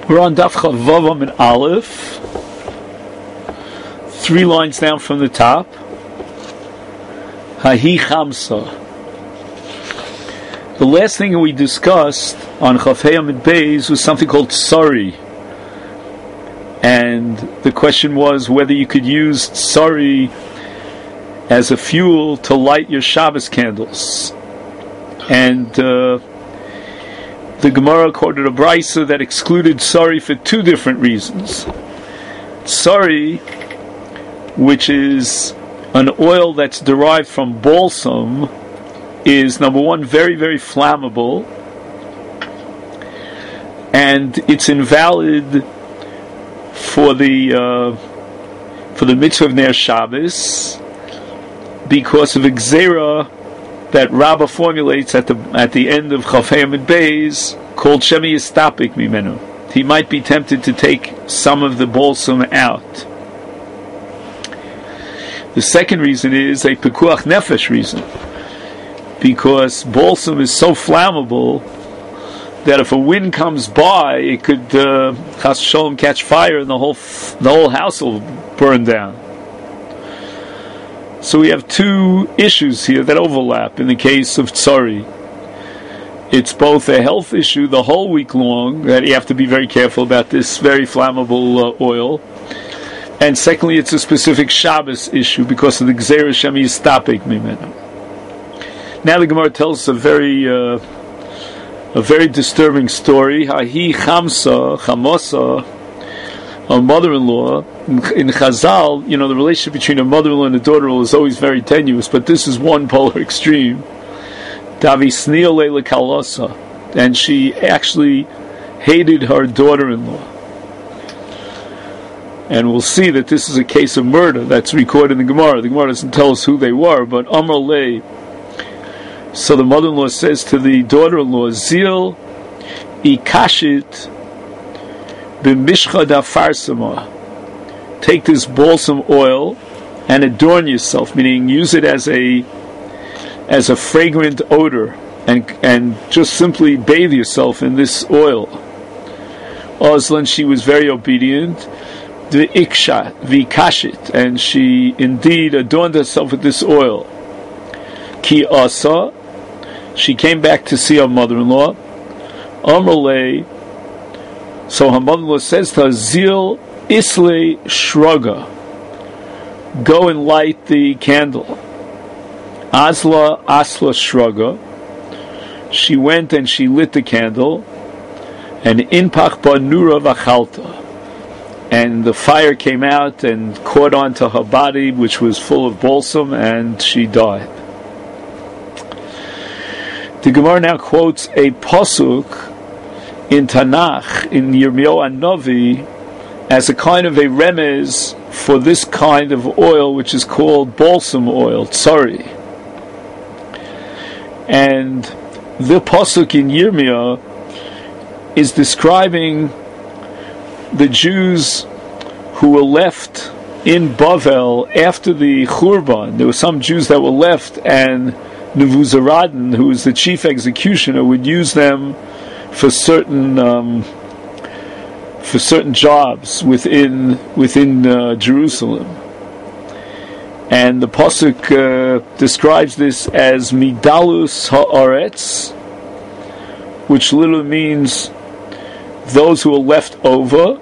We're on Daf Chavav and Aleph, 3 lines down from the top. Hahi Chamsa. The last thing we discussed on Chafei and Beis was something called Tsari. And the question was whether you could use Tsari as a fuel to light your Shabbos candles. And the Gemara quoted a brisa that excluded Tsari for 2 different reasons. Tsari, which is an oil that's derived from balsam, is number one, very, very flammable, and it's invalid for the mitzvah of Ner Shabbos because of a gzera that Rabbah formulates at the end of Chafei Amid Beis called Shemi Yistapik Mimenu. He might be tempted to take some of the balsam out. The second reason is a Pekuach Nefesh reason, because balsam is so flammable that if a wind comes by, it could Chas Shalom catch fire and the whole house will burn down. So we have 2 issues here that overlap in the case of Tsari. It's both a health issue the whole week long, that you have to be very careful about this very flammable oil, and secondly, it's a specific Shabbos issue because of the Gzeira Shemi Yistapik Mimenu. Now the Gemara tells us a very disturbing story. Hahi Chamosa, a mother-in-law. In Chazal, the relationship between a mother-in-law and a daughter-in-law is always very tenuous, but this is one polar extreme. Davisnio Leila Kalosa, and she actually hated her daughter-in-law. And we'll see that this is a case of murder that's recorded in the Gemara. The Gemara doesn't tell us who they were, but Amar Lei. So the mother-in-law says to the daughter-in-law, Zil ikashit b'mishcha dafarsama. Take this balsam oil and adorn yourself, meaning use it as a fragrant odor, and just simply bathe yourself in this oil. Oslan, she was very obedient. The iksha, the kashit, and she indeed adorned herself with this oil. Ki asa, she came back to see her mother-in-law. Amrle, so her mother-in-law says to her, Zil Islay Shruga, go and light the candle. Asla Shruga, she went and she lit the candle, and Inpach Ba Nura Vachalta, and the fire came out and caught onto her body, which was full of balsam, and she died. The Gemara now quotes a pasuk in Tanakh, in Yirmiyahu Hanavi, as a kind of a remez for this kind of oil, which is called balsam oil, tsari. And the pasuk in Yirmiyah is describing the Jews who were left in Bavel after the Churban. There were some Jews that were left, and Nebuzaradan, who was the chief executioner, would use them for certain jobs within Jerusalem. And the pasuk describes this as Midalus Haaretz, which literally means those who are left over.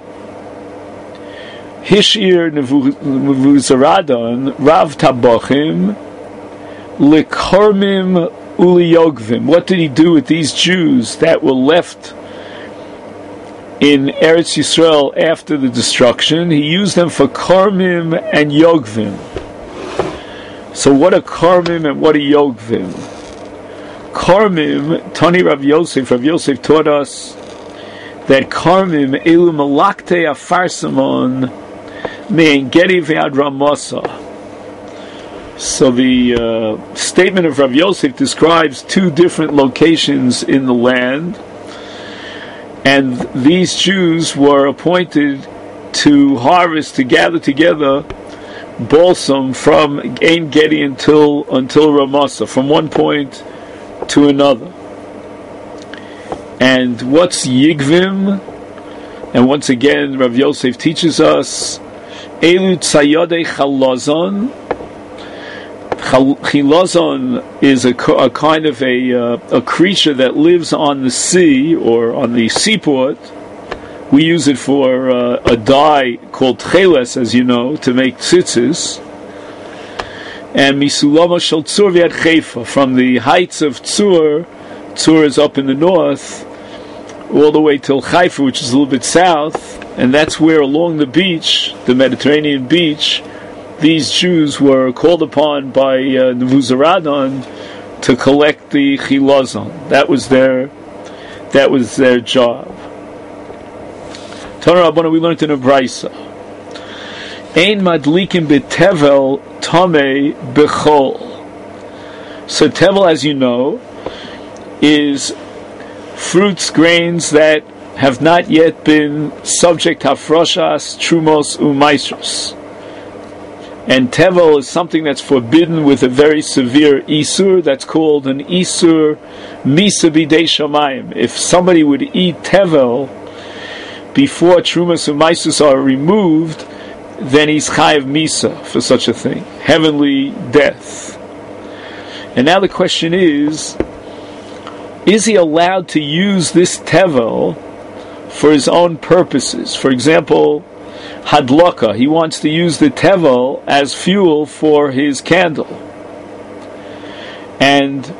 Hishir Nebuzaradan Rav Tabachim Likarmim Uliyogvim. What did he do with these Jews that were left in Eretz Yisrael after the destruction? He used them for Karmim and Yogvim. So what are Karmim and what are Yogvim? Karmim, Tani Rav Yosef taught us that Karmim Elu Malakte Afarsamon Me'engedi Ve'ad Ramasa. So the statement of Rav Yosef describes 2 different locations in the land, and these Jews were appointed to harvest, to gather together balsam from Ein Gedi until Ramasa, from one point to another. And what's Yigvim? And once again, Rav Yosef teaches us, Elu tzayodei chalazon. Chilazon is a kind of a creature that lives on the sea or on the seaport. We use it for a dye called tcheles, as you know, to make tzitzis. And misulama shel Tzur v'yad Chaifa, from the heights of Tzur is up in the north, all the way till Haifa, which is a little bit south, and that's where along the beach, the Mediterranean beach, these Jews were called upon by Nebuzaradan to collect the chilazon. That was their job. Torah Rabbana, we learned in a brisa, Ein madlikim b'tevel tamei b'chol. So tevel, as you know, is fruits, grains that have not yet been subject to hafroshas, trumos, umaisros. And tevel is something that's forbidden with a very severe isur, that's called an isur misa b'dei shamayim. If somebody would eat tevel before trumas and maisus are removed, then he's chayav misa for such a thing, heavenly death. And now the question is he allowed to use this tevel for his own purposes? For example, hadlaka, he wants to use the tevel as fuel for his candle. And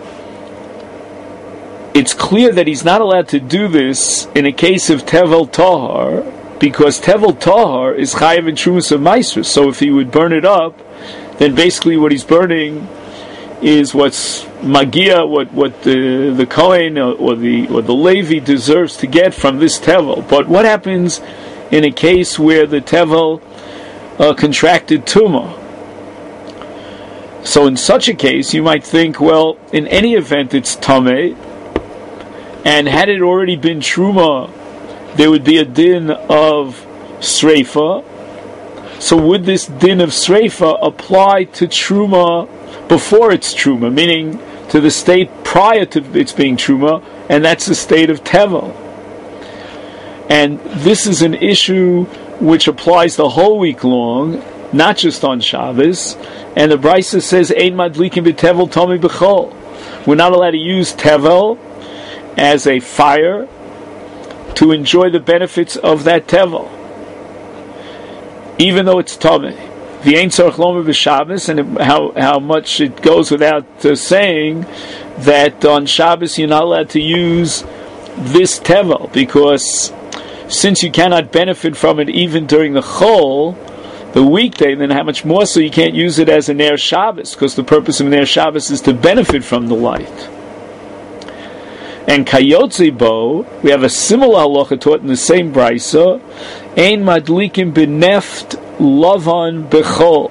it's clear that he's not allowed to do this in a case of tevel tahar, because tevel tahar is chayav in trumas of maisrus. So if he would burn it up, then basically what he's burning is what's magia, what the Kohen or the Levi deserves to get from this tevel. But what happens in a case where the tevel contracted tumah? So in such a case, you might think, well, in any event, it's tameh, and had it already been truma, there would be a din of sreifa. So would this din of sreifa apply to truma before it's truma, meaning to the state prior to its being truma, and that's the state of tevel? And this is an issue which applies the whole week long, not just on Shabbos. And the Brisa says, Ein madlikim b'tevel tomi b'chol. We're not allowed to use tevel as a fire to enjoy the benefits of that tevel, even though it's tomi. The Ein Tzarech Lomer b'Shabbos, and how much it goes without saying that on Shabbos you're not allowed to use this tevel, because since you cannot benefit from it even during the chol, the weekday, then how much more so you can't use it as a Ner Shabbos, because the purpose of Ner Shabbos is to benefit from the light. And Kayotze Bo, we have a similar halacha taught in the same brisa, Ein madlikim b'neft lavan b'chol.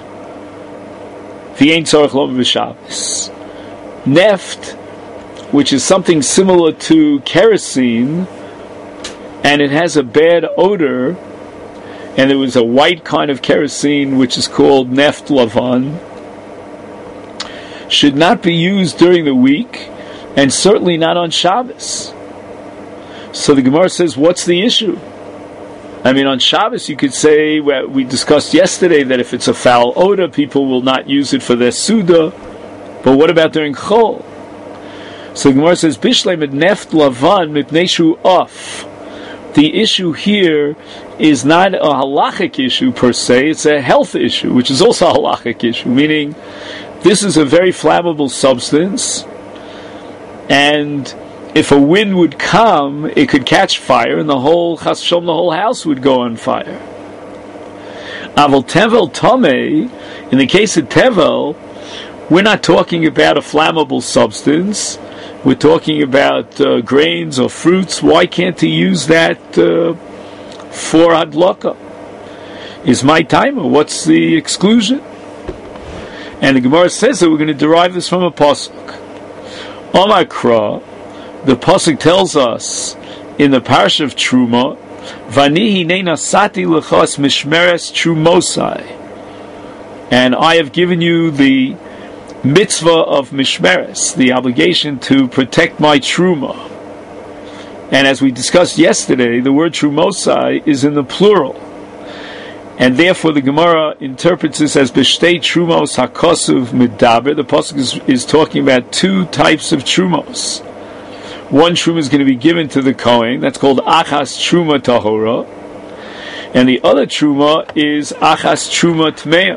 The Ein Tzarech Lomer b'Shabbos. Neft, which is something similar to kerosene, and it has a bad odor, and there was a white kind of kerosene which is called neft lavan, should not be used during the week, and certainly not on Shabbos. So the Gemara says, what's the issue? I mean, on Shabbos you could say, well, we discussed yesterday that if it's a foul odor, people will not use it for their Suda, but what about during Chol? So the Gemara says, Bishlei mit neft lavan mipnei shu off. The issue here is not a halachic issue per se, it's a health issue, which is also a halachic issue, meaning this is a very flammable substance, and if a wind would come, it could catch fire, and the whole chas v'shalom, the whole house would go on fire. Aval tevel tamei, in the case of tevel, we're not talking about a flammable substance. We're talking about grains or fruits. Why can't he use that for adlaka? Is my timer? What's the exclusion? And the Gemara says that we're going to derive this from a pasuk. Omakra, the pasuk tells us in the parsha of Truma, Vanihi nasati lechas mishmeres trumosai, and I have given you the mitzvah of mishmeres, the obligation to protect my truma. And as we discussed yesterday, the word trumosai is in the plural. And therefore the Gemara interprets this as B'shtei Trumos HaKosuv Medaber. The pasuk is talking about two types of trumos. One truma is going to be given to the Kohen, that's called Achas Truma Tahora. And the other truma is Achas Truma Tmeya.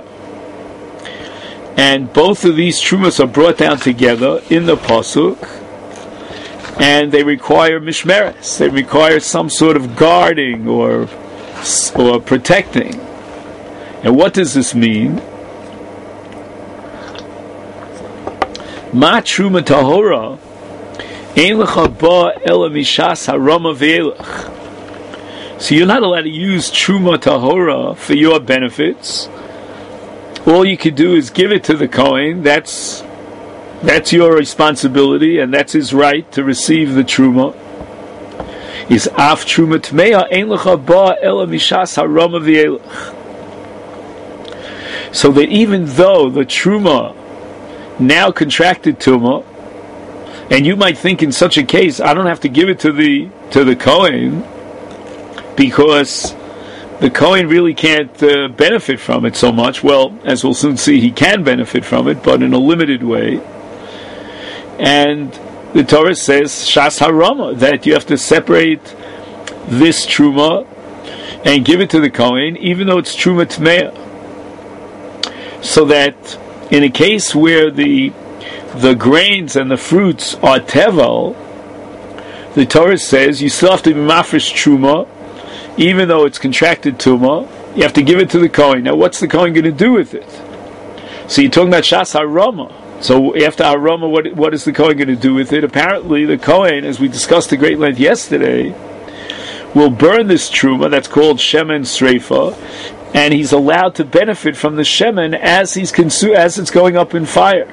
And both of these trumas are brought down together in the pasuk, and they require mishmeres. They require some sort of guarding or protecting. And what does this mean? Ma truma tahora ein lecha ba ela mishas harama ve'elach. So you're not allowed to use truma tahora for your benefits. All you can do is give it to the Kohen. That's your responsibility, and that's his right to receive the truma. Is af truma tmeya ein lecha ba ela mishas harama ve'elach. So that even though the truma now contracted tuma, and you might think in such a case, I don't have to give it to the Kohen, because the Kohen really can't benefit from it so much. Well, as we'll soon see, he can benefit from it, but in a limited way. And the Torah says, Shas Harama, that you have to separate this truma and give it to the Kohen, even though it's truma tmeya. So that in a case where the grains and the fruits are tevel, the Torah says you still have to be mafresh truma, even though it's contracted tuma. You have to give it to the Kohen. Now, what's the Kohen going to do with it? So you're talking about Shas Harama. So after Harama, what is the Kohen going to do with it? Apparently, the Kohen, as we discussed at great length yesterday, will burn this truma that's called shemen sreifa, and he's allowed to benefit from the shemen as it's going up in fire.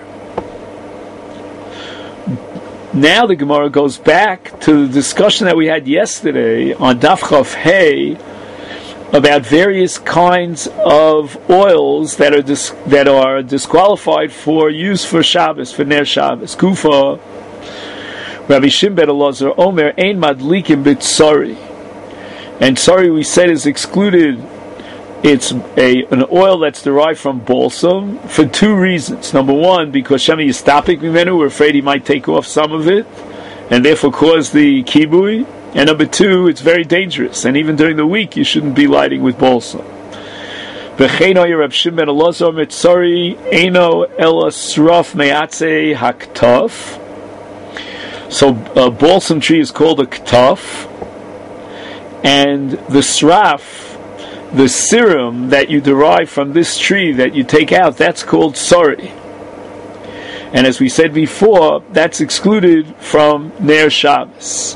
Now the Gemara goes back to the discussion that we had yesterday on Daf Chav Hey about various kinds of oils that are disqualified for use for Shabbos, for Ner Shabbos. Kufa, Rabbi Shimon ben Elazar Omer Ein Madlikim B'Tsari, and Tsari we said is excluded. It's an oil that's derived from balsam for two reasons. Number one, because Shemi Yistapik Mimenu, we're afraid he might take off some of it and therefore cause the kibui. And number two, it's very dangerous, and even during the week you shouldn't be lighting with balsam. V'cheino Reb Shimon ben Elazar Mitzari Eino Ela Sraf Me'atze Haktaf. So a balsam tree is called a ktaf, and the sraf, the serum that you derive from this tree that you take out, that's called sari. And as we said before, that's excluded from Ner Shabbos.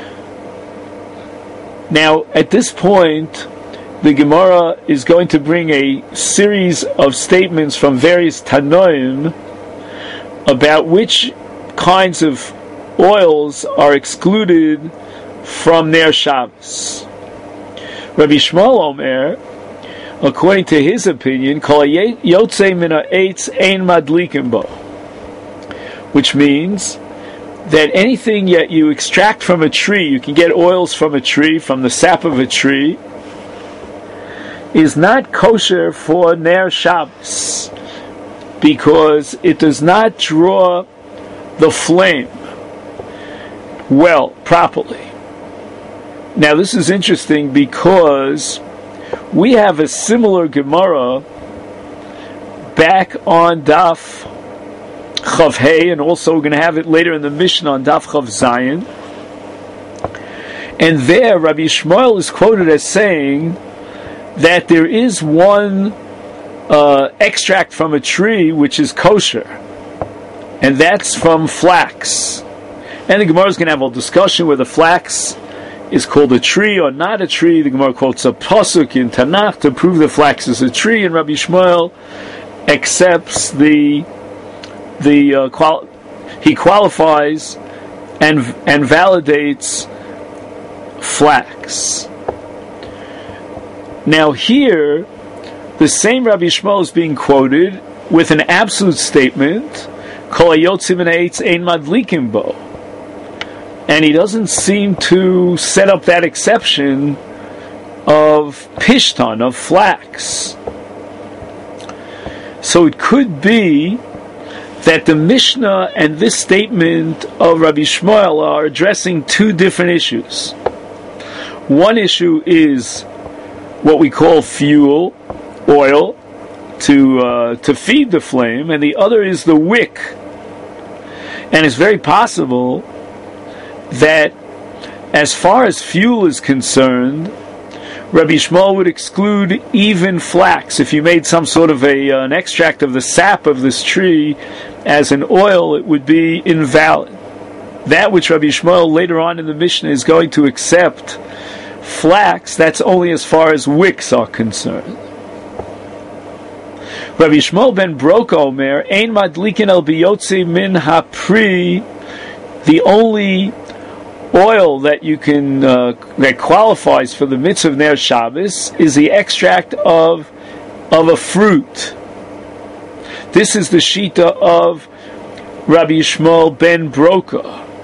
Now, at this point, the Gemara is going to bring a series of statements from various Tanoim about which kinds of oils are excluded from Ner Shabbos. Rabbi Shmuel Omer, according to his opinion, Kol Yotzei Min Ha'etz Ein Madlikim Bo, which means that anything that you extract from a tree, you can get oils from a tree, from the sap of a tree, is not kosher for Ner Shabbos, because it does not draw the flame well, properly. Now this is interesting because we have a similar Gemara back on Daf Chav Hey, and also we're going to have it later in the Mishnah on Daf Chav Zayin. And there Rabbi Shmuel is quoted as saying that there is one extract from a tree which is kosher, and that's from flax. And the Gemara is going to have a discussion whether flax is called a tree or not a tree. The Gemara quotes a pasuk in Tanakh to prove that flax is a tree, and Rabbi Shmuel accepts he qualifies and validates flax. Now here, the same Rabbi Shmuel is being quoted with an absolute statement, Kol hayotzi min ha'etz ein madlikim bo. and he doesn't seem to set up that exception of pishtan, of flax. So it could be that the Mishnah and this statement of Rabbi Shmuel are addressing two different issues. One issue is what we call fuel, oil, to feed the flame, and the other is the wick. And it's very possible that as far as fuel is concerned, Rabbi Shmuel would exclude even flax. If you made some sort of an extract of the sap of this tree as an oil, it would be invalid. That which Rabbi Shmuel later on in the Mishnah is going to accept, flax, that's only as far as wicks are concerned. Rabbi Shmuel ben Broka Omer, Ein madlikin el biyotze min hapri, the only oil that you can that qualifies for the mitzvah of Ner Shabbos is the extract of a fruit. This is the shita of Rabbi Shmuel ben Broka,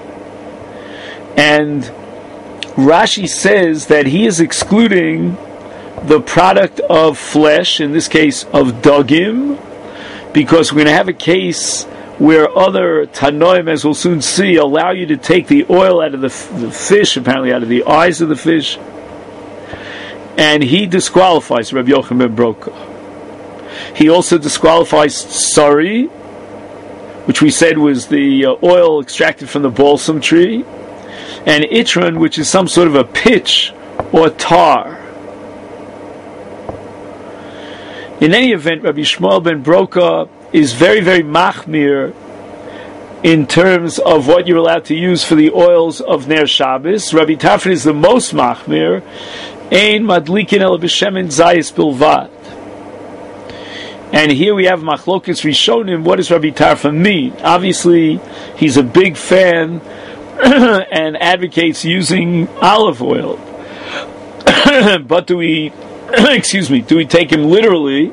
and Rashi says that he is excluding the product of flesh, in this case of dagim, because we're going to have a case where other Tanoim, as we'll soon see, allow you to take the oil out of the fish, apparently out of the eyes of the fish, and he disqualifies Rabbi Yochanan ben Broka. He also disqualifies sari, which we said was the oil extracted from the balsam tree, and itron, which is some sort of a pitch or tar. In any event, Rabbi Shmuel ben Broka is very, very machmir in terms of what you're allowed to use for the oils of Ner Shabbos. Rabbi Tarfon is the most machmir. Ein madlikin el b'shemen zayis bilvad. And here we have machlokes rishonim. What does Rabbi Tarfon mean? Obviously, he's a big fan and advocates using olive oil. But do we take him literally?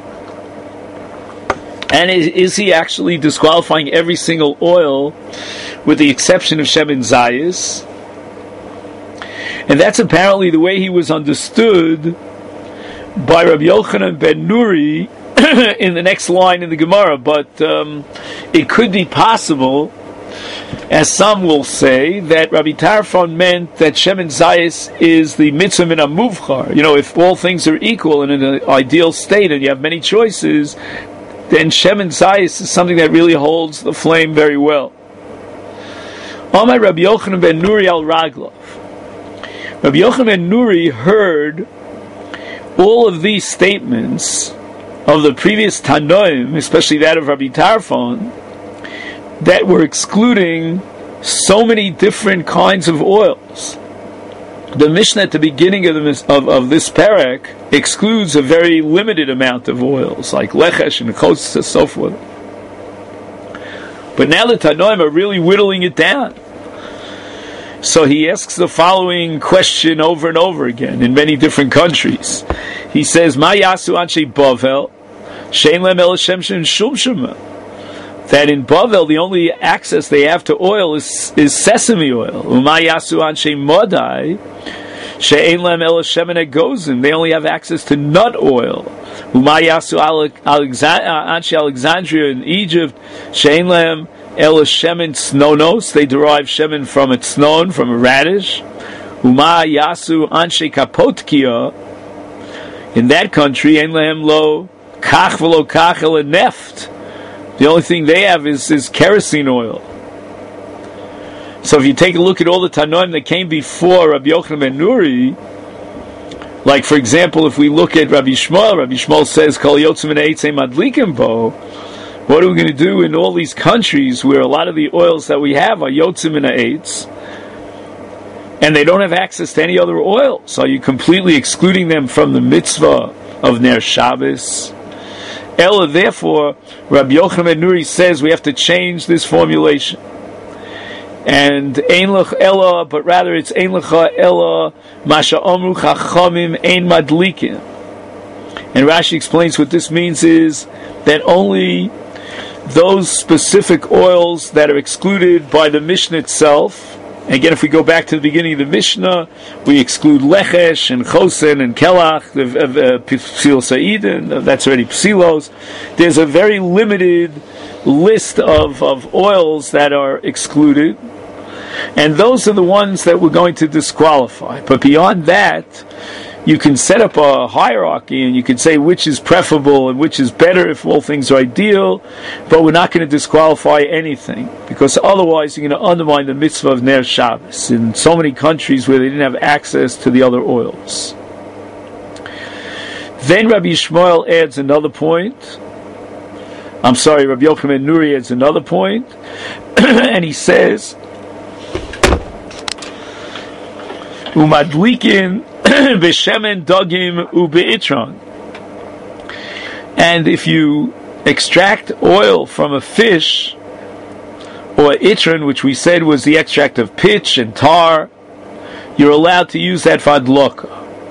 And is he actually disqualifying every single oil with the exception of Shemen Zayis? And that's apparently the way he was understood by Rabbi Yochanan ben Nuri in the next line in the Gemara. But it could be possible, as some will say, that Rabbi Tarfon meant that Shemen Zayis is the mitzvah min hamuvchar. You know, if all things are equal and in an ideal state and you have many choices, then Shemen Zayis is something that really holds the flame very well. Amar Rabbi Yochanan ben Nuri al Raglov. Rabbi Yochanan ben Nuri heard all of these statements of the previous Tanoim, especially that of Rabbi Tarfon, that were excluding so many different kinds of oils. The Mishnah at the beginning of this parak excludes a very limited amount of oils, like lechesh and chotz and so forth. But now the Tanoim are really whittling it down. So he asks the following question over and over again in many different countries. He says, "Ma yasu anshe Bavel, shein lem el Hashem shum shema." That in Bavel the only access they have to oil is sesame oil. Uma yasu anshe Modai, she'ein lem el shemen egozim. They only have access to nut oil. Uma yasu anshe Alexandria in Egypt, she'ein lem el shemen tznonos. They derive shemen from a tznon, from a radish. Uma yasu anshe Kapotkia. In that country, ein lehem lo kach v'lo kach el neft. The only thing they have is kerosene oil. So if you take a look at all the Tanoim that came before Rabbi Yochanan ben Nuri, like for example, if we look at Rabbi Shmuel says, Kol yotzim min ha'etzei madlikim bo. What are we going to do in all these countries where a lot of the oils that we have are yotzim min ha'etz, and they don't have access to any other oil? So are you completely excluding them from the mitzvah of Ner Shabbos? Ella, therefore, Rabbi Yochanan ben Nuri says we have to change this formulation. And ein lech ella, but rather it's ein lecha ella masha omru chachamim ein madlikin. And Rashi explains what this means is that only those specific oils that are excluded by the Mishnah itself, Again, if we go back to the beginning of the Mishnah, we exclude lechesh and chosen and kelach, psil sa'idin, that's already psilos. There's a very limited list of oils that are excluded, and those are the ones that we're going to disqualify. But beyond that, you can set up a hierarchy and you can say which is preferable and which is better if all things are ideal, but we're not going to disqualify anything, because otherwise you're going to undermine the mitzvah of Ner Shabbos in so many countries where they didn't have access to the other oils. Then Rabbi Yishmael adds another point. Rabbi Yochanan ben Nuri adds another point, and he says, Umadlikin b'shemen dagim u'be'itron. And if you extract oil from a fish, or itron, which we said was the extract of pitch and tar, you're allowed to use that for adloka.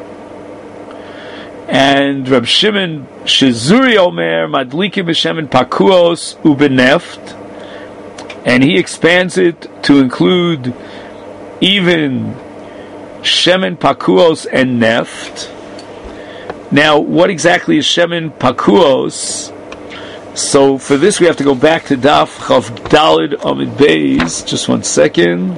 And Rab Shimon Shizuri Omer madlikin b'shemen pakuos u'beneft, and he expands it to include even shemen pakuos and neft. Now, what exactly is shemen pakuos? So, for this we have to go back to Daf Chav Dalid Amid Beis. Just 1 second.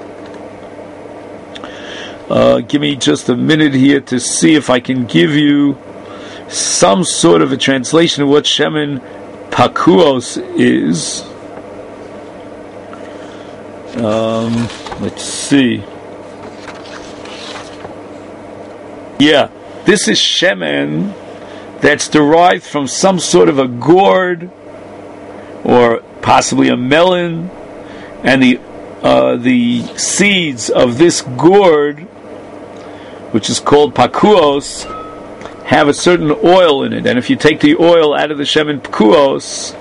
Give me just a minute here to see if I can give you some sort of a translation of what shemen pakuos is. Let's see. Yeah, this is shemen that's derived from some sort of a gourd or possibly a melon, and the seeds of this gourd, which is called pakuos, have a certain oil in it. And if you take the oil out of the shemen pakuos,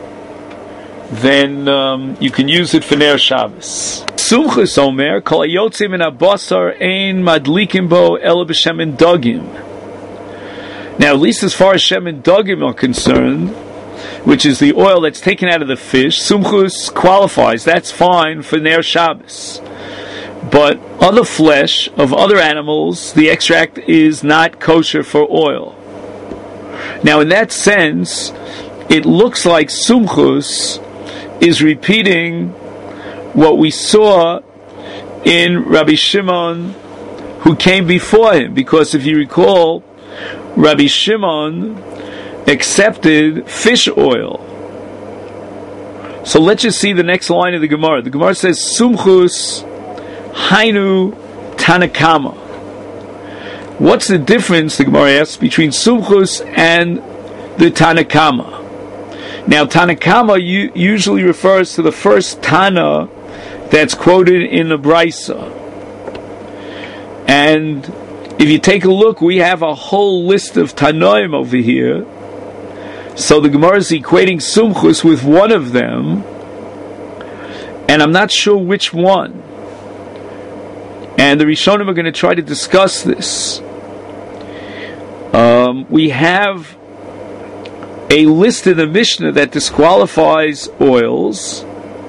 then you can use it for Ner Shabbos. Sumchus Omer, kol hayotze min habasar ein madlikim bo ela b'shemen dagim. Now, at least as far as shemen dagim are concerned, which is the oil that's taken out of the fish, Sumchus qualifies. That's fine for Ner Shabbos. But other flesh of other animals, the extract is not kosher for oil. Now, in that sense, it looks like Sumchus is repeating what we saw in Rabbi Shimon, who came before him, because if you recall, Rabbi Shimon accepted fish oil. So let's just see the next line of the Gemara. The Gemara says, Sumchus Hainu Tanakama. What's the difference, the Gemara asks, between Sumchus and the Tanakama? Now, Tanakama usually refers to the first Tana that's quoted in the Brisa. And if you take a look, we have a whole list of Tanoim over here. So the Gemara is equating Sumchus with one of them, and I'm not sure which one. And the Rishonim are going to try to discuss this. We have a list in the Mishnah that disqualifies oils.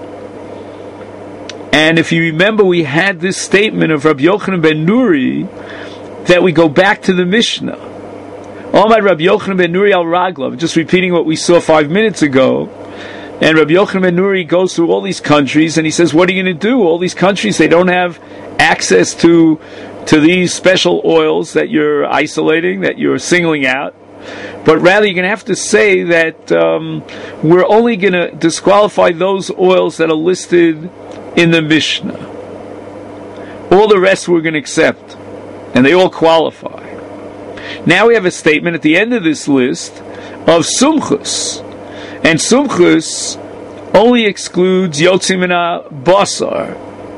And if you remember, we had this statement of Rabbi Yochanan ben Nuri that we go back to the Mishnah. Omar Rabbi Yochanan ben Nuri al Raglav, just repeating what we saw 5 minutes ago. And Rabbi Yochanan ben Nuri goes through all these countries and he says, what are you going to do? All these countries, they don't have access to these special oils that you're isolating, that you're singling out. But rather, you're going to have to say that we're only going to disqualify those oils that are listed in the Mishnah. All the rest we're going to accept, and they all qualify. Now we have a statement at the end of this list of Sumchus, and Sumchus only excludes Yotzei Mina Basar.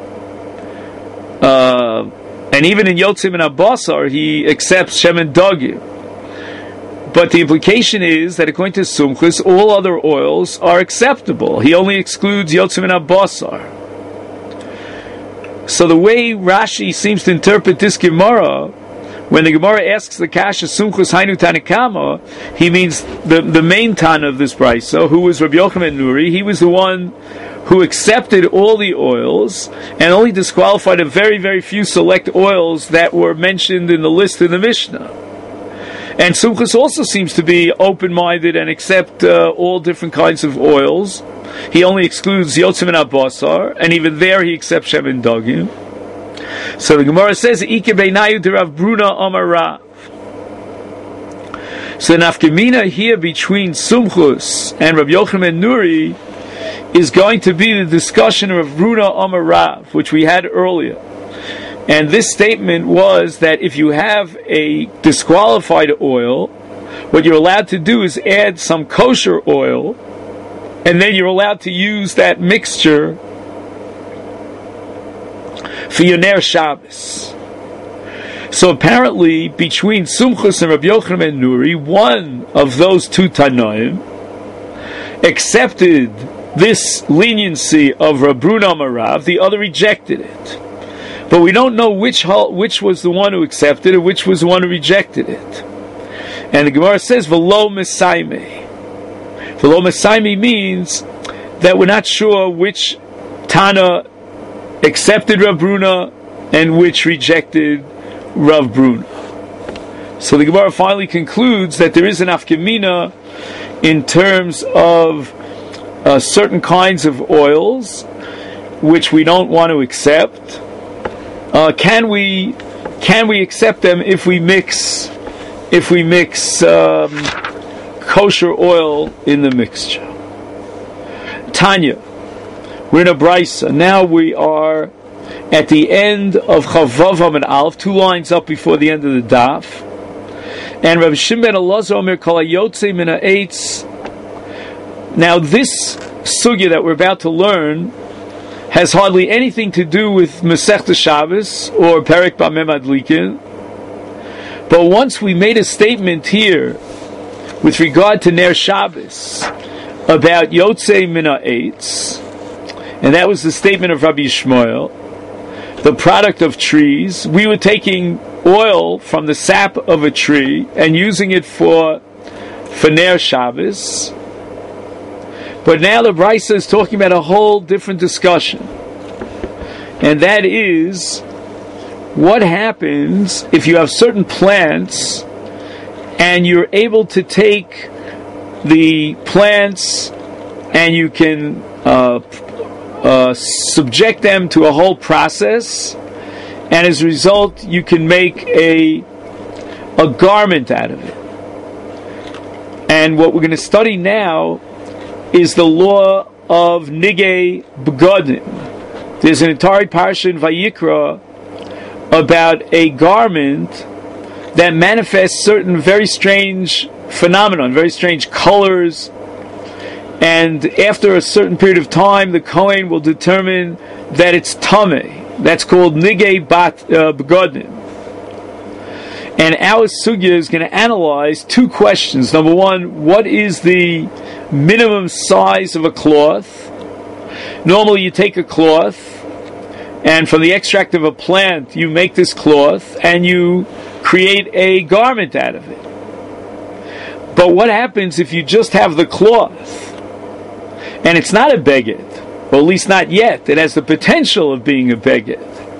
And even in Yotzei Mina Basar, he accepts Shemen Dagim. But the implication is that according to Sumchus, all other oils are acceptable. He only excludes Yotzei Mina Basar. So the way Rashi seems to interpret this Gemara, when the Gemara asks the Kasha Sumchus Hainu Tanakama, he means the main Tana of this Brisa, who was Rabbi Yochanan ben Nuri. He was the one who accepted all the oils and only disqualified a very, very few select oils that were mentioned in the list in the Mishnah. And Sumchus also seems to be open-minded and accept all different kinds of oils. He only excludes Yotzim and Abasar, and even there he accepts Shem and Dagim. So the Gemara says, Ike beinayu de Rav Bruna Amar Rav. So the nafkamina here between Sumchus and Rav Yochanan Nuri is going to be the discussion of Bruna Amar Rav, which we had earlier. And this statement was that if you have a disqualified oil, what you're allowed to do is add some kosher oil, and then you're allowed to use that mixture for your Ner Shabbos. So apparently, between Sumchus and Rabbi Yochanan Nuri, one of those two Tanaim accepted this leniency of Rav Bruna Amar Rav, the other rejected it. But we don't know which was the one who accepted it, which was the one who rejected it. And the Gemara says, V'lo Mesaime. V'lo Mesaime means that we're not sure which Tana accepted Rav Bruna and which rejected Rav Bruna. So the Gemara finally concludes that there is an afkamina in terms of certain kinds of oils which we don't want to accept. Can we accept them if we mix kosher oil in the mixture? Tanya, we're in a brisa. Now we are at the end of Chavav Amud Aleph, 2 lines up before the end of the daf. And Rav Shimon ben Elazar Omer Kol Hayotze Min Ha'etz. Now this sugya that we're about to learn has hardly anything to do with Masechta Shabbos or Perek Bameh Madlikin. But once we made a statement here with regard to Ner Shabbos about Yotzei Min Ha'etz, and that was the statement of Rabbi Yishmael, the product of trees, we were taking oil from the sap of a tree and using it for Ner Shabbos. But now the Brisa is talking about a whole different discussion. And that is, what happens if you have certain plants and you're able to take the plants and you can subject them to a whole process, and as a result you can make a garment out of it. And what we're going to study now is the law of Nigei Begodim. There's an entire parsha in Vayikra about a garment that manifests certain very strange phenomenon, very strange colors, and after a certain period of time the Kohen will determine that it's Tameh. That's called Nigei Begodim. And our sugya is going to analyze 2 questions. Number 1, what is the minimum size of a cloth? Normally you take a cloth, and from the extract of a plant you make this cloth, and you create a garment out of it. But what happens if you just have the cloth, and it's not a beged, or at least not yet, it has the potential of being a beged?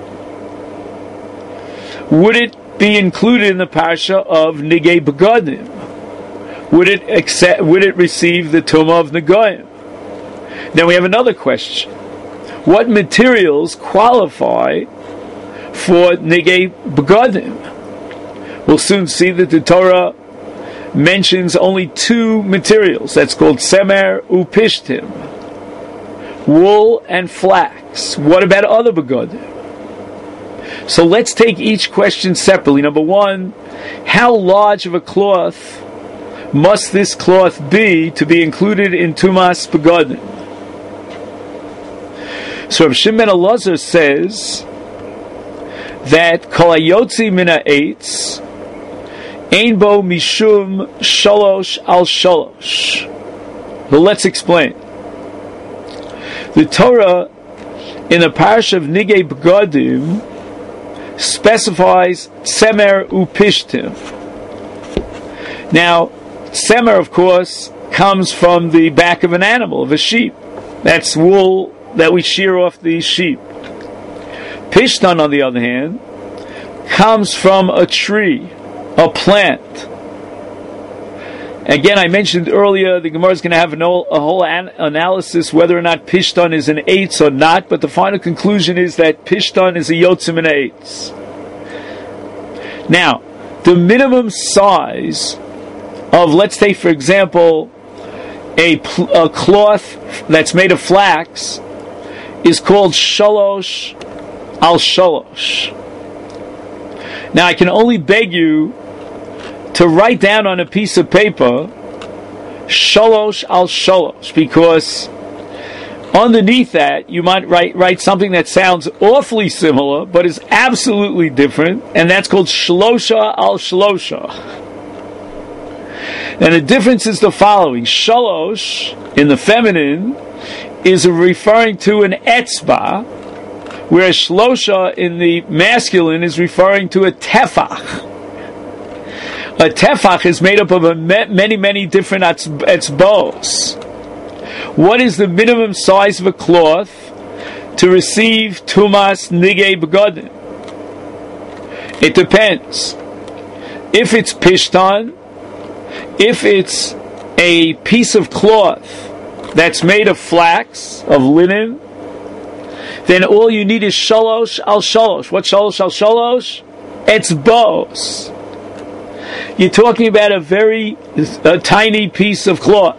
Would it be included in the parsha of Nigei Begodim? Would it receive the Tumah of Negoim? Then we have another question. What materials qualify for Nigei Begodim? We'll soon see that the Torah mentions only 2 materials. That's called Semer Upishtim, wool and flax. What about other Begodim? So let's take each question separately. Number 1, how large of a cloth must this cloth be to be included in Tumas Begodim? So Rav Shimon ben Elazar says that Kol Hayotzi Min Ha'etz Ein Bo Mishum Shalosh Al Shalosh. Well, let's explain. The Torah in the parasha of Nigei Begodim specifies Semer Upishtim. Now, Semer, of course, comes from the back of an animal, of a sheep. That's wool that we shear off the sheep. Pishtan, on the other hand, comes from a tree, a plant. Again, I mentioned earlier, the Gemara is going to have a whole analysis whether or not Pishtan is an eitz or not, but the final conclusion is that Pishtan is a yotzim and eitz. Now, the minimum size of, let's say, for example, a cloth that's made of flax is called shalosh al shalosh. Now, I can only beg you to write down on a piece of paper shalosh al shalosh, because underneath that you might write something that sounds awfully similar but is absolutely different, and that's called shlosha al shlosha. And the difference is the following: shalosh in the feminine is referring to an etzba, whereas shlosha in the masculine is referring to a tefach. A tefach is made up of many different etzbos. What is the minimum size of a cloth to receive tumas nigei begodim? It depends. If it's pishtan, if it's a piece of cloth that's made of flax, of linen, then all you need is shalosh al shalosh. What shalosh al shalosh? Etzbos. You're talking about a tiny piece of cloth.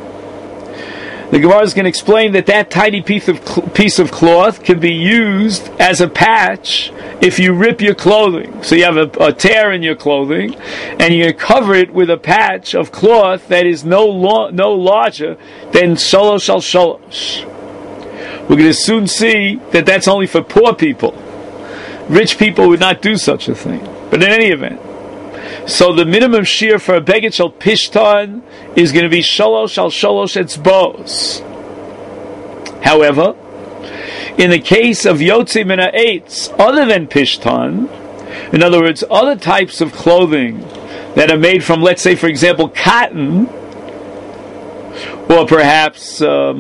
The Gemara is going to explain that tiny piece of cloth can be used as a patch if you rip your clothing. So you have a tear in your clothing, and you cover it with a patch of cloth that is no larger than shalosh al shalosh. We're going to soon see that that's only for poor people. Rich people would not do such a thing. But in any event, so the minimum shear for a beged shel pishtan is going to be shalosh al shalosh etzbos. However, in the case of yotzim and eitz, other than pishtan, in other words, other types of clothing that are made from, let's say, for example, cotton, or perhaps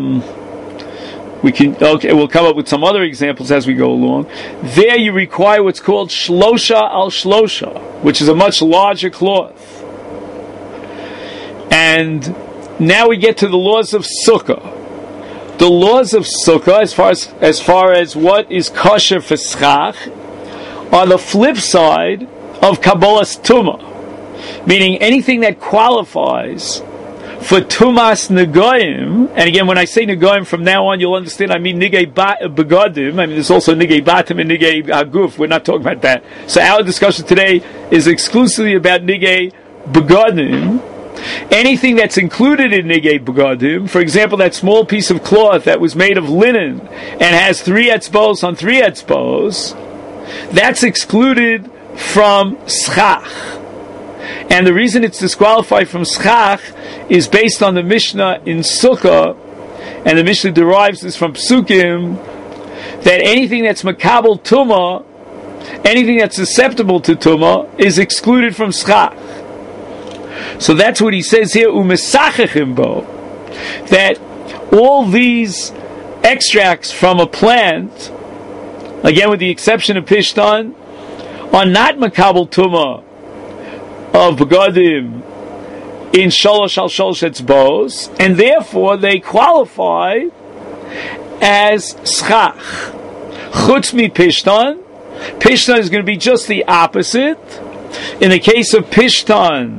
we'll come up with some other examples as we go along. There you require what's called shlosha al shlosha, which is a much larger cloth. And now we get to the laws of sukkah. The laws of sukkah, as far as what is kosher for schach, are the flip side of kabbalas tumah, meaning anything that qualifies for tumas negoim. And again, when I say negoim, from now on you'll understand I mean nigei begodim. I mean there's also nigei batim and nigei haguf. We're not talking about that. So our discussion today is exclusively about nigei begodim. Anything that's included in nigei begodim, for example, that small piece of cloth that was made of linen and has 3 etzbos on 3 etzbos, that's excluded from schach. And the reason it's disqualified from schach is based on the Mishnah in Sukkah, and the Mishnah derives this from Psukim, that anything that's makabel tumah, anything that's susceptible to tumah, is excluded from schach. So that's what he says here, umesachechim bo, that all these extracts from a plant, again with the exception of pishtan, are not makabel tumah of begodim in shalosh al shalosh etzbos, and therefore they qualify as schach. Chutz mi pishtan, pishtan is going to be just the opposite. In the case of pishtan,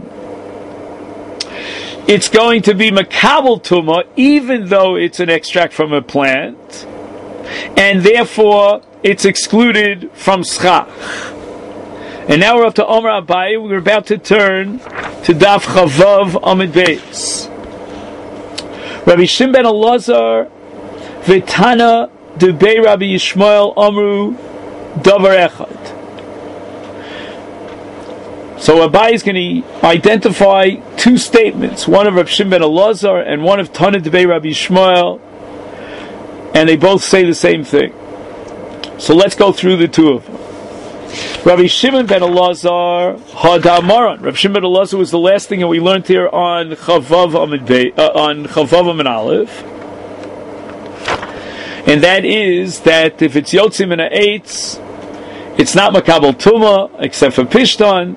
it's going to be makabel tumah, even though it's an extract from a plant, and therefore it's excluded from schach. And now we're up to Omer Abaye. We're about to turn to Daf Chavav Amid Beis. Rabbi Shimon ben Elazar V'Tana Debei Rabbi Yishmael Amru Davar Echad. So Abaye is going to identify 2 statements, one of Rabbi Shimon ben Elazar and one of Tana Debei Rabbi Yishmael, and they both say the same thing. So let's go through the 2 of them. Rabbi Shimon ben Elazar Hadamaran. Rabbi Shimon ben Elazar was the last thing that we learned here on Chavav Amid Aleph. and that is that if it's Yotzim in a Eitz, it's not Makabel Tuma, except for Pishtan.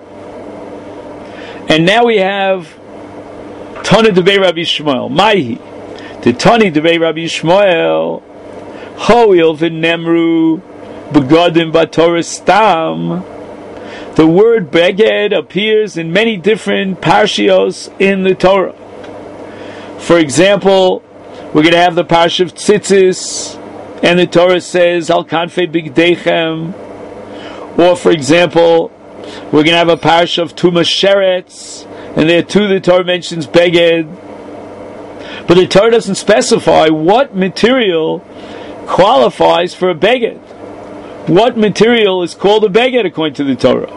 And now we have Tana Debei Rabbi Shmuel. Maihi. The Tani Debei Rabbi Shmuel, Hoil v'nemru begadim b'Torah stam. The word beged appears in many different parshios in the Torah. For example, we're going to have the parsha of Tzitzis, and the Torah says Al Kanfei Bigdeichem. Or, for example, we're going to have a parsha of Tumas Sheretz, and there too the Torah mentions beged. But the Torah doesn't specify what material qualifies for a beged. What material is called a beged according to the Torah?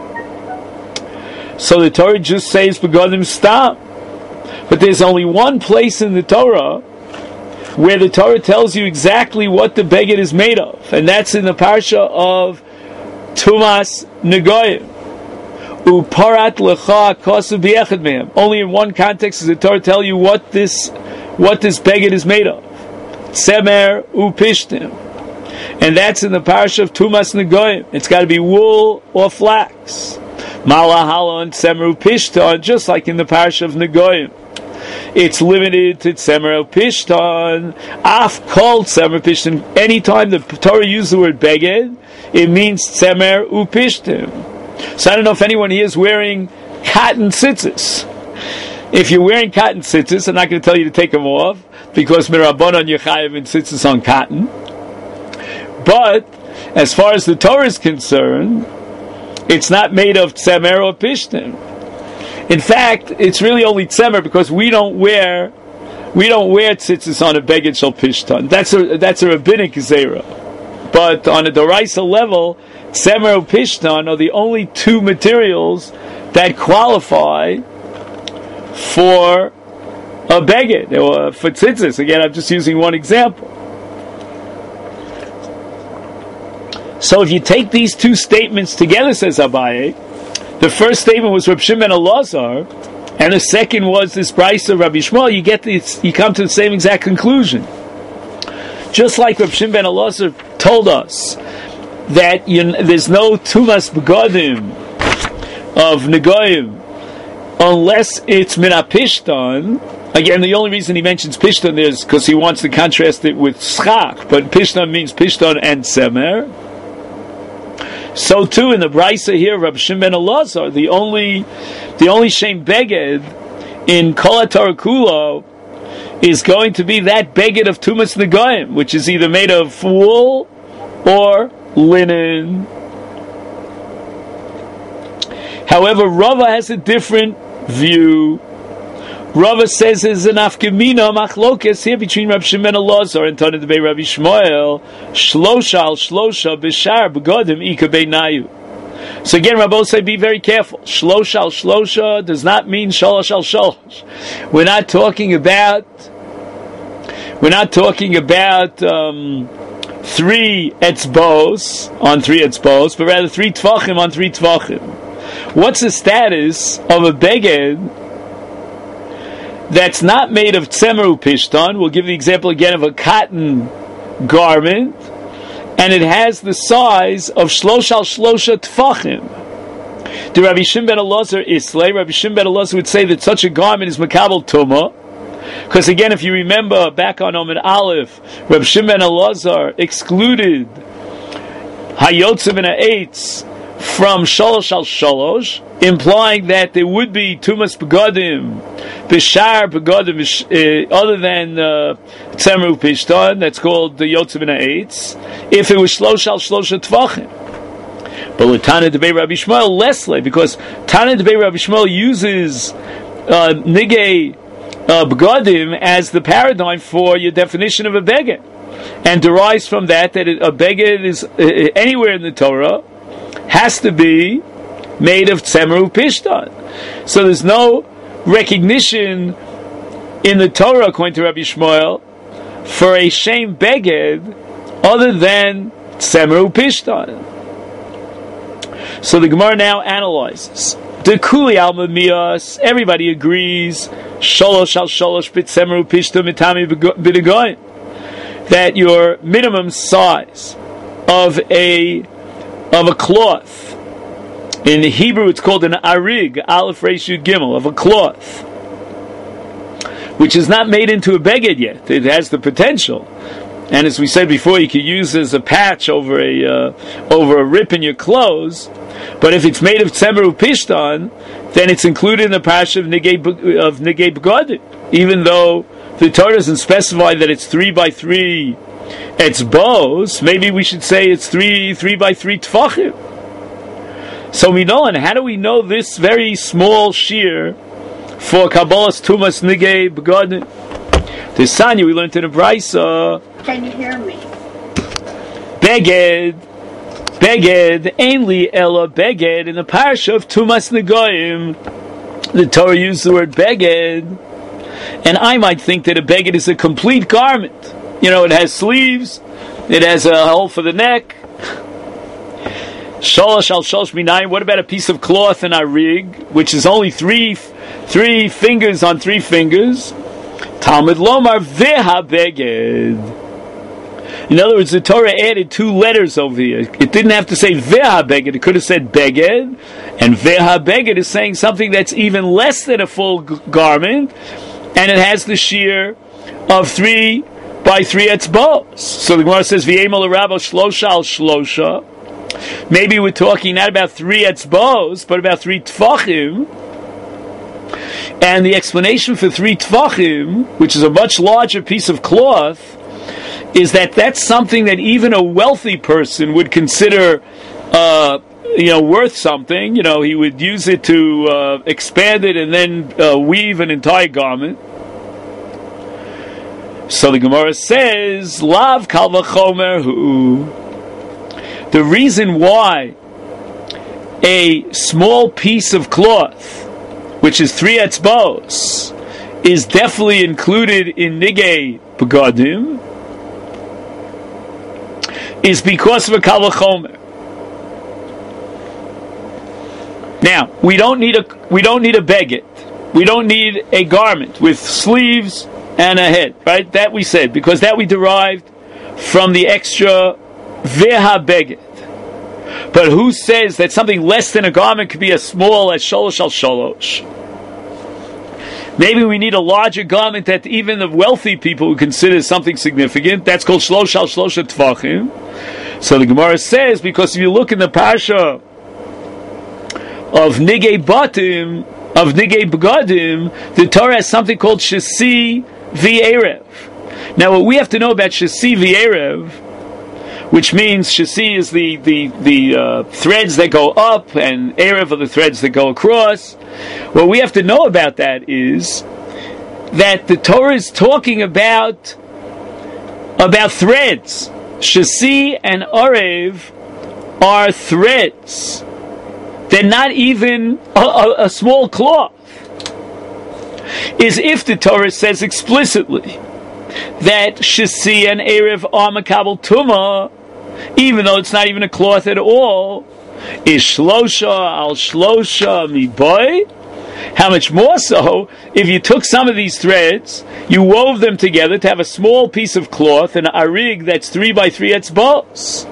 So the Torah just says begadim stam. But there's only one place in the Torah where the Torah tells you exactly what the beged is made of, and that's in the parsha of Tumas Negoyim. Uparat lecha kosu b'yechad mehem. Only in one context does the Torah tell you what this beged is made of. Tzemer upishtim. And that's in the parsha of Tumas Negoyim. It's got to be wool or flax. Malahala and Tzemer upishtan, just like in the parsha of Negoyim. It's limited to Tzemer upishtan. Af called Tzemer upishtan. Anytime the Torah uses the word beged, it means Tzemer upishtim. So I don't know if anyone here is wearing cotton tzitzis. If you're wearing cotton tzitzis, I'm not going to tell you to take them off, because Mirabanan Yechayev in tzitzis on cotton. But as far as the Torah is concerned, it's not made of tzemer or pishtim. In fact, it's really only tzemer, because we don't wear tzitzis on a beged shel pishtan. That's a rabbinic zera. But on a doraisa level, tzemer or pishtan are the only two materials that qualify for a beged, or for tzitzis. Again, I'm just using one example. So if you take these two statements together, says Abaye, the first statement was Reb Shimon ben Elazar, and the second was this price of Rabbi Shmuel, you come to the same exact conclusion. Just like Reb Shimon ben Elazar told us that there's no Tumas Begadim of Negoyim unless it's Mina Pishtan. Again, the only reason he mentions Pishtan is because he wants to contrast it with Schach, but Pishtan means Pishtan and Semer. So too in the Brisa here, Rabbi Shimon ben Elazar, the only Shem Beged in Kol HaTorah Kulo is going to be that Beged of Tumas Negoyim, which is either made of wool or linen. However, Rava has a different view. Rava says there's an afgemina machlokes here between Rabbi Shimon ben Elazar and Tana Debei Rabbi Shmuel. Shlosha al shlosha b'shar begadim ika beinayu. So again, Rabbi say, be very careful. Shlosha al shlosha does not mean shalosh al shalosh. We're not talking about 3 etzbos on 3 etzbos, but rather 3 tvachim on 3 tvachim. What's the status of a beged that's not made of tzemer upishtan? We'll give the example again of a cotton garment, and it has the size of shlosh al shlosha tfachim. The Rabbi Shimon ben Elazar Islay, Rabbi Shimon ben Elazar would say that such a garment is makabel tumah, because again, if you remember back on Omid Aleph, Rabbi Shimon ben Elazar excluded hayotzim and ha'etz from shalosh al shalosh, implying that there would be tumas begadim, b'shar begadim, other than tzemer upishtan, that's called the yotzim and ha'etz, if it was shlosh al shlosha tvachim. But with Tana Debei Rabbi Shmuel, lesle, because Tana Debei Rabbi Shmuel uses nigei begadim as the paradigm for your definition of a beged, and derives from that a beged is anywhere in the Torah has to be made of tzemer upishtan. So there's no recognition in the Torah, according to Rabbi Shmuel, for a shem beged other than tzemer upishtan. So the Gemara now analyzes. The Kuli Alma Mias, everybody agrees, Sholosh al Sholosh bit Tzemer Upishta Mitami B'Negoyim. that your minimum size of a cloth, in Hebrew it's called an arig, Aleph Resh Yud Gimel, of a cloth, which is not made into a beged yet. It has the potential, and as we said before, you could use it as a patch over a rip in your clothes. But if it's made of tzemer upishtan, then it's included in the parsha of Negei Begadim, even though the Torah doesn't specify that it's 3 by 3 etzbos. Maybe we should say it's 3 by 3 tfachim. So we know, and how do we know this very small shear for Kabbalah's Tumas Negei Begadim? The Sanya we learned in the Brisa. Can you hear me? Beged, Ainli Ella Beged, in the parsha of Tumas Negoim, the Torah used the word Beged, and I might think that a Beged is a complete garment. It has sleeves, it has a hole for the neck. Shalosh al shalosh minayim. What about a piece of cloth in our rig, which is only three fingers on 3 fingers? Talmud Lomar Veha Beged. In other words, the Torah added 2 letters over here. It didn't have to say Veha Beged. It could have said Beged. And Veha Beged is saying something that's even less than a full garment. And it has the shear of 3 by 3 etzbos. So the Gemara says, V'yemol Rabba Shlosha al Shlosha. Maybe we're talking not about 3 etzbos, but about 3 tfachim. And the explanation for 3 tfachim, which is a much larger piece of cloth, is that that's something that even a wealthy person would consider, worth something. He would use it to expand it and then weave an entire garment. So the Gemara says, Lav kal v'chomer hu. The reason why a small piece of cloth, which is 3 etzbos, is definitely included in Negei Begadim, is because of a kal v'chomer. Now, we don't need a beged. We don't need a garment with sleeves and a head, right? That we said, because that we derived from the extra veha beged. But who says that something less than a garment could be as small as sholosh al sholosh? Maybe we need a larger garment that even the wealthy people would consider something significant. That's called shlosh al shlosha tvachim. So the Gemara says, because if you look in the parsha of Negei Batim, of Negei Begadim, the Torah has something called Shasi V'erev. Now what we have to know about Shasi V'erev, which means Shasi is the threads that go up, and Erev are the threads that go across. What we have to know about that is that the Torah is talking about threads. Shasi and Arev are threads. They're not even a small cloth. Is if the Torah says explicitly that Shasi and Erev are makabel tumah, even though it's not even a cloth at all, is shlosha al shlosha miboy? How much more so if you took some of these threads, you wove them together to have a small piece of cloth, an arig that's 3 by 3 etzbos.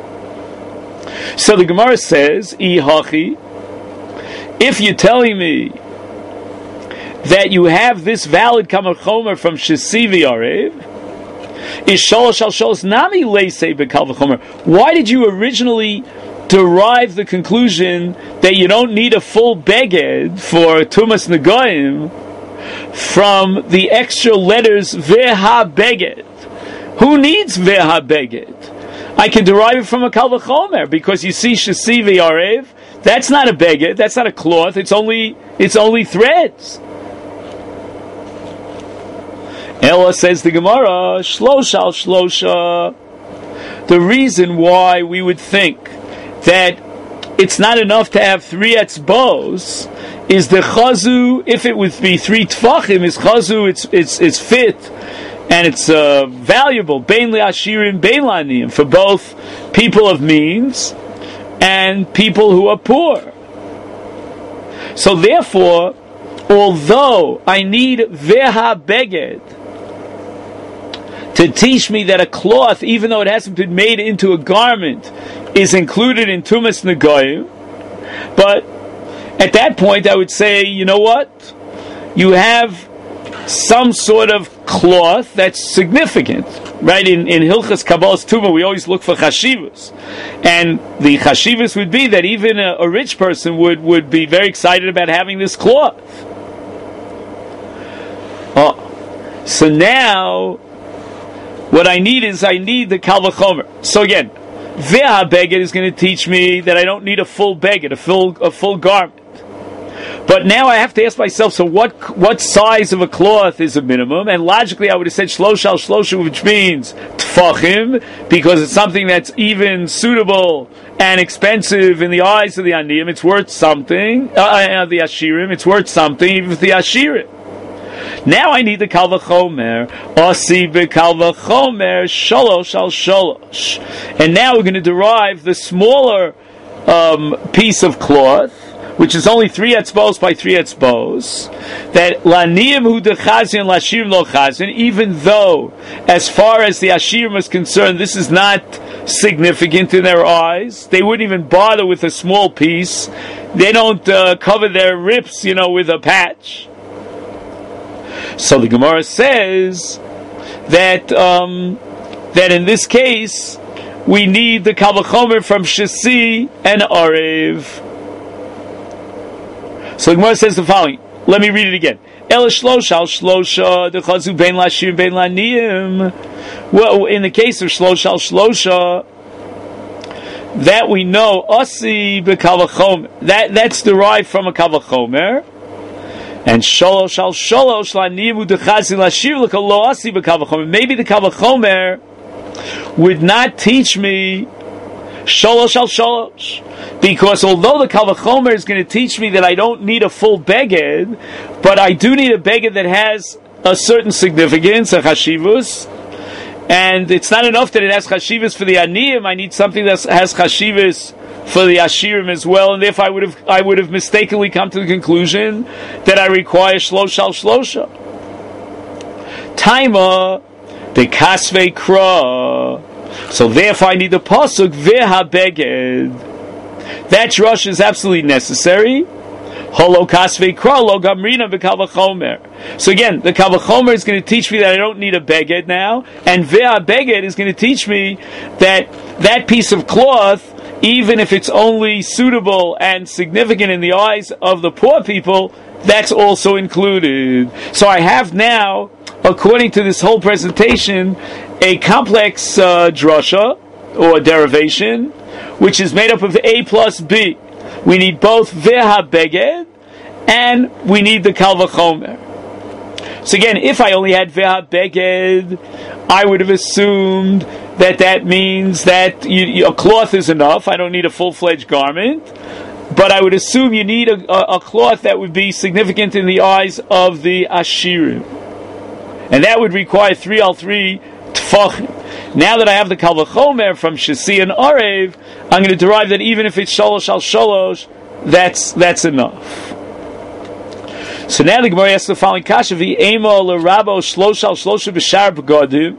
So the Gemara says, Ihachi, if you're telling me that you have this valid kamar chomer from Shasi v'arev, is sholosh al sholosh nami leisei bekal v'chomer. Why did you originally derive the conclusion that you don't need a full beged for tumas negoim from the extra letters veha beged? Who needs veha beged? I can derive it from a kal v'chomer, because you see Shasi v'arev, that's not a beged, that's not a cloth, it's only threads. Ella, says the Gemara, shlosha al shlosha. The reason why we would think that it's not enough to have 3 etzbos is the chazu. If it would be 3 tfachim, is chazu. It's fit and it's valuable. Bein le'ashirim, bein la'aniyim, for both people of means and people who are poor. So therefore, although I need veha beged to teach me that a cloth, even though it hasn't been made into a garment, is included in Tumas Negoyim. But at that point, I would say, you know what? You have some sort of cloth that's significant, right? In Hilchas Kabbalas Tuma, we always look for chashivas, and the chashivas would be that even a rich person would be very excited about having this cloth. So now, what I need the Kal V'chomer. So again, Ve'ha Beged is going to teach me that I don't need a full beged, a full garment. But now I have to ask myself, so what size of a cloth is a minimum? And logically I would have said shlosh al shlosha, which means tfachim, because it's something that's even suitable and expensive in the eyes of the aniyim. It's worth something. The ashirim, it's worth something, even for the ashirim. Now I need the Kal V'chomer, Asi b'Kal V'chomer, Shalosh al Shalosh. And now we're going to derive the smaller piece of cloth, which is only 3 etzbos by 3 etzbos, that Laniyim hu dechazin, Lashirim lo chazin, even though, as far as the Ashirim is concerned, this is not significant in their eyes. They wouldn't even bother with a small piece. They don't cover their rips, with a patch. So the Gemara says that in this case we need the Kal V'chomer from Shasi and Arev. So the Gemara says the following. Let me read it again. El shlosh al shlosha dechazu bein lashir bein laniyim. Well, in the case of shlosh al shlosha, that we know asi b'Kal V'chomer. That's derived from a Kal V'chomer. And shalosh al shalosh laniyim udechazin lashir l'kalo asi b'Kal V'chomer. Maybe the Kal V'chomer would not teach me shalosh al shalosh, because although the Kal V'chomer is going to teach me that I don't need a full beged, but I do need a beged that has a certain significance, a chashivus, and it's not enough that it has chashivus for the aniyim. I need something that has chashivus for the ashirim as well, and therefore I would have mistakenly come to the conclusion that I require shlosh al shlosha. Taima de kasvei kra. So therefore I need the pasuk ve'ha beged. That drush is absolutely necessary. Holo kasvei kra lo gamrina b'Kal V'chomer. So again, the Kal V'chomer is going to teach me that I don't need a beged now, and ve'ha beged is going to teach me that piece of cloth, even if it's only suitable and significant in the eyes of the poor people, that's also included. So I have now, according to this whole presentation, a complex drasha, or derivation, which is made up of A plus B. We need both Ve'ha Beged, and we need the Kal V'chomer. So again, if I only had Ve'ha Beged, I would have assumed that means that a cloth is enough. I don't need a full-fledged garment. But I would assume you need a cloth that would be significant in the eyes of the Ashirim. And that would require 3 al 3 tfachim. Now that I have the Kal V'chomer from Shasi and Arev, I'm going to derive that even if it's shalosh al shalosh, that's enough. So now the Gemara asks the following kasha: V'ema l'rabo shlosh al shlosha b'shar b'gadim.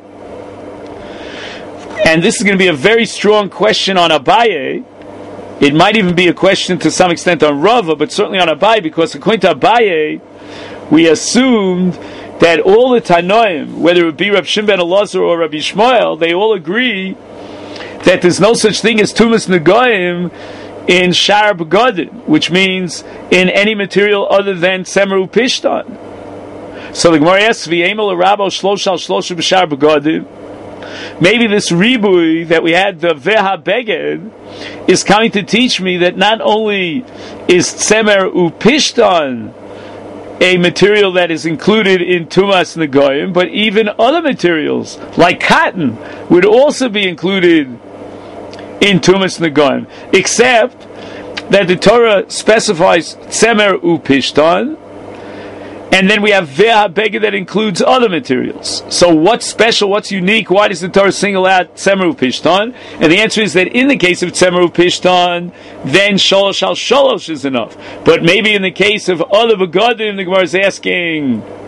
And this is going to be a very strong question on Abaye. It might even be a question to some extent on Rava, but certainly on Abaye, because according to Abaye, we assumed that all the Tanoim, whether it be Reb Shimon ben Elazar or Rabbi Shmuel, they all agree that there's no such thing as Tumas Negoyim in Shar B'Gadim, which means in any material other than Tzemer Upishtan. So the Gemara asks, V'yemel Rabo Shlosh al Shlosh B'Shar B'Gadim. Maybe this ribui that we had, the Ve'ha Beged, is coming to teach me that not only is Tzemer Upishtan a material that is included in Tumas Negoyim, but even other materials, like cotton, would also be included in Tumas Negoyim, except that the Torah specifies Tzemer Upishtan, and then we have Ve'ha Beged that includes other materials. So what's special, what's unique, why does the Torah single out Tzemer Upishtan? And the answer is that in the case of Tzemer Upishtan, then Shalosh al Shalosh is enough. But maybe in the case of other Begadim, the Gemara is asking,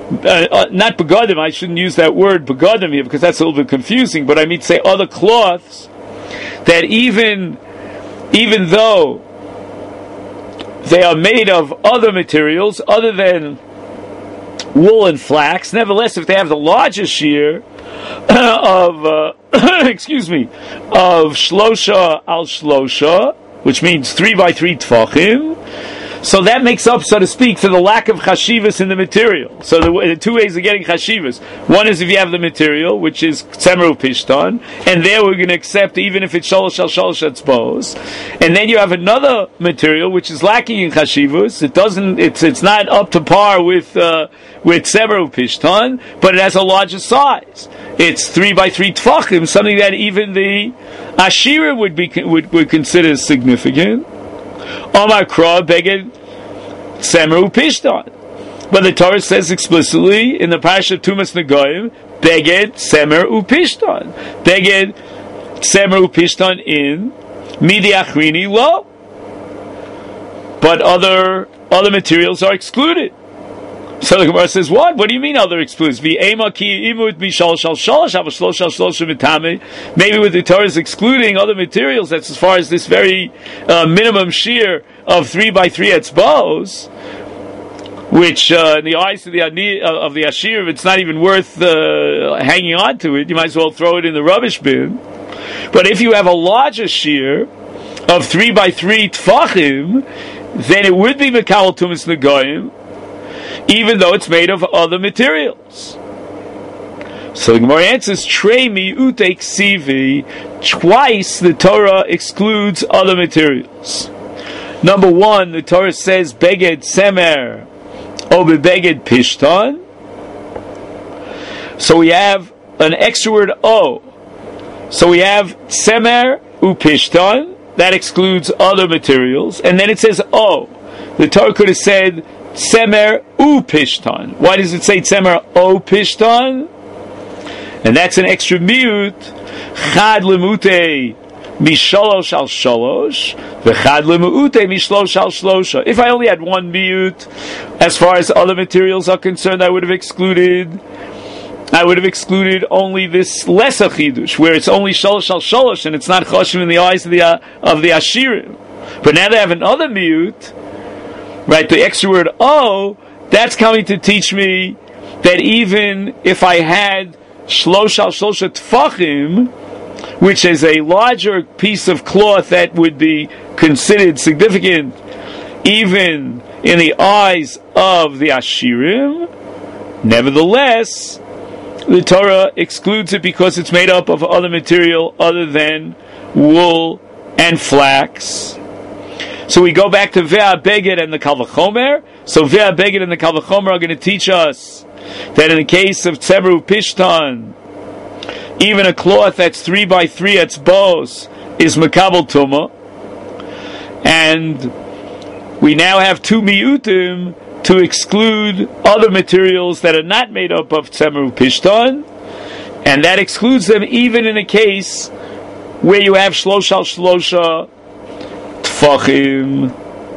not begadim, I shouldn't use that word begadim here because that's a little bit confusing, but I mean to say other cloths that even though they are made of other materials other than wool and flax, nevertheless, if they have the largest shear of of shlosha al shlosha, which means 3 by 3 tfachim, so that makes up, so to speak, for the lack of chashivas in the material. So the two ways of getting chashivas. One is if you have the material, which is tzemer upishtan, and there we're going to accept even if it's shalosh al shalosh etzbos. And then you have another material which is lacking in chashivas. It's not up to par with tzemer upishtan, but it has a larger size. It's 3 by 3 tfachim, something that even the ashira would consider significant. Omar Kra beged Tzemer Upishtan. But the Torah says explicitly in the parasha of Tumas Negoim, beged Tzemer Upishtan. Beged Tzemer Upishtan in Midi Achrini lo. But other materials are excluded. So the Gemara says, what? What do you mean other excludes? Maybe with the Torah is excluding other materials, that's as far as this very minimum shear of 3 by 3 etzbos, which in the eyes of the Ashir, it's not even worth hanging on to it. You might as well throw it in the rubbish bin. But if you have a larger shear of 3 by 3 tfachim, then it would be Mekabel Tumas Negoim, even though it's made of other materials. So the Gemara answers, Trei mi'ute ksivi, twice the Torah excludes other materials. Number one, the Torah says, Beged Semer, O Beged Pishtan. So we have an extra word, O. So we have Semer Upishtan, that excludes other materials, and then it says, O. The Torah could have said, Tzemer Upishtan. Why does it say Tzemer O Pishtan? And that's an extra miut. Chad lemute mishalosh al shalosh, v'chad lemute mishlosh al shlosha. If I only had one miut, as far as other materials are concerned, I would have excluded only this lesser chidush, where it's only shalosh al shalosh, and it's not choshev in the eyes of the ashirim. But now they have another miut. Right, the extra word "o," that's coming to teach me that even if I had shlosh al shlosha tfachim, which is a larger piece of cloth that would be considered significant even in the eyes of the Ashirim, nevertheless, the Torah excludes it because it's made up of other material other than wool and flax. So we go back to Ve'ah Beged and the Kal V'chomer. So Ve'ah Beged and the Kal V'chomer are going to teach us that in the case of Tzemer Upishtan, even a cloth that's 3 by 3 etzbos is Mekabel Tumah. And we now have two miutim to exclude other materials that are not made up of Tzemer Upishtan, and that excludes them even in a case where you have Shlosh al Shlosha Tfachim.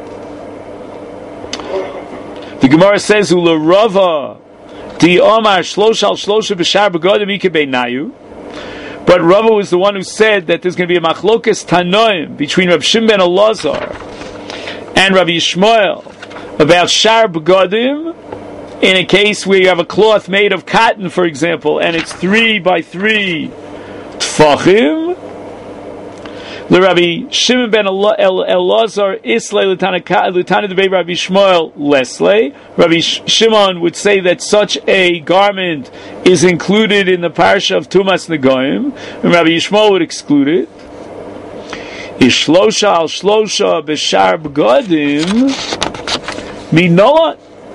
The Gemara says, "Ula Rava di Omar Shlosh al Shlosha b'Shar Begadim Ikebei Nayu." But Rava was the one who said that there's going to be a machlokas tanoim between Rav Shimon ben Elazar and Rabbi Yishmael about Shar Begadim in a case where you have a cloth made of cotton, for example, and it's 3 by 3 tfachim. The Rabbi Shimon ben Elazar Islay Lieutenant Debei Rabbi Shmuel Lesley. Rabbi Shimon would say that such a garment is included in the parsha of Tumas Negoim, and Rabbi Shmuel would exclude it. Ishlosha al shlosha b'shar b'gadim minolan.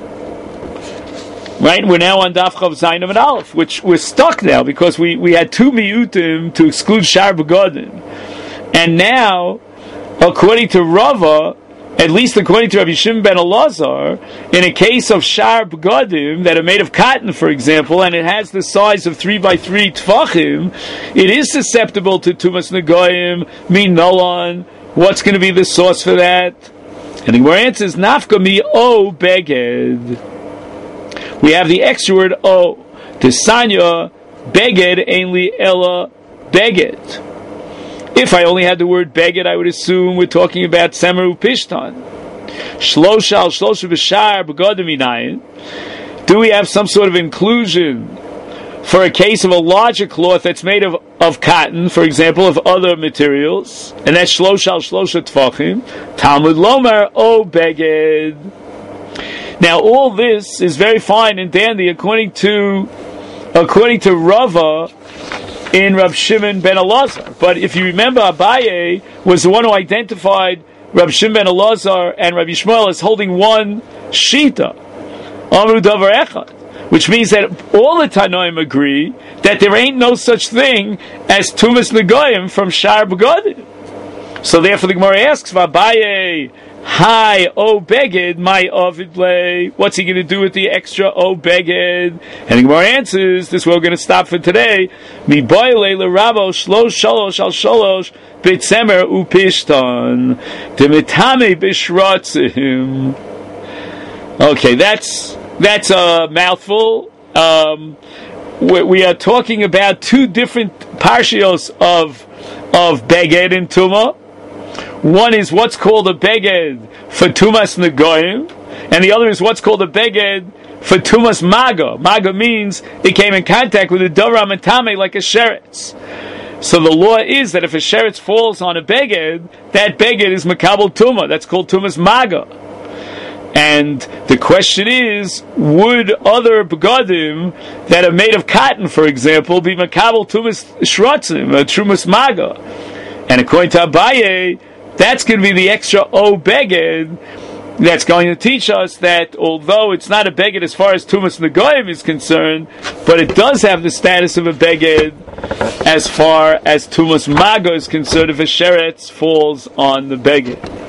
Right, we're now on Daf Chav Zayin and Aleph, which we're stuck now because we had two miutim to exclude shar b'gadim. And now, according to Rava, at least according to Rabbi Shimon ben Elazar, in a case of shar b'gadim that are made of cotton, for example, and it has the size of 3 by 3 tfachim, it is susceptible to Tumas Negoim, min nolan. What's going to be the source for that? And the Gemara answers, Nafka mi o beged. we have the extra word O. Tisanya beged ainli ella beged. If I only had the word beged, I would assume we're talking about semer upishtan. Shlosha al shlosha b'shar begodim minayin. Do we have some sort of inclusion for a case of a larger cloth that's made of cotton, for example, of other materials, and that's shlosha al shlosha tfachim? Talmud lomar o beged. Now, all this is very fine and dandy according to Rava in Rab Shimon ben Elazar. But if you remember, Abaye was the one who identified Rab Shimon ben Elazar and Rabbi Yishmael as holding one shita, Amru davar echad, which means that all the Tanoim agree that there ain't no such thing as Tumas Negoyim from Shar Begodim. So therefore the Gemara asks, Abaye, hi, O beged, my ovid lay. What's he going to do with the extra O beged? And the Gemara answers, this is where we're going to stop for today. Mi boyle le rabo shlosh shalosh al shalosh bitzemer upishtan demitame bishratzim. Okay, that's a mouthful. We are talking about two different parshios of beged and tumah. One is what's called a beged for Tumas Negoyim, and the other is what's called a beged for Tumas Maga. Maga means it came in contact with a Davar Matame like a sheretz. So the law is that if a sheretz falls on a beged, that beged is Makabel Tumah. That's called Tumas Maga. And the question is, would other begadim that are made of cotton, for example, be Makabel Tumas Shrotzim, Trumas Maga? And according to Abaye, that's going to be the extra O beged that's going to teach us that although it's not a beged as far as Tumas Negoyim is concerned, but it does have the status of a beged as far as Tumas Maga is concerned if a sheretz falls on the beged.